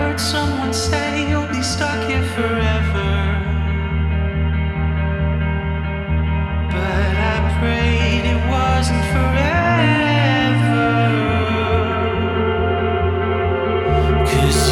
heard someone say you'll be stuck here forever. But I prayed it wasn't forever. 'Cause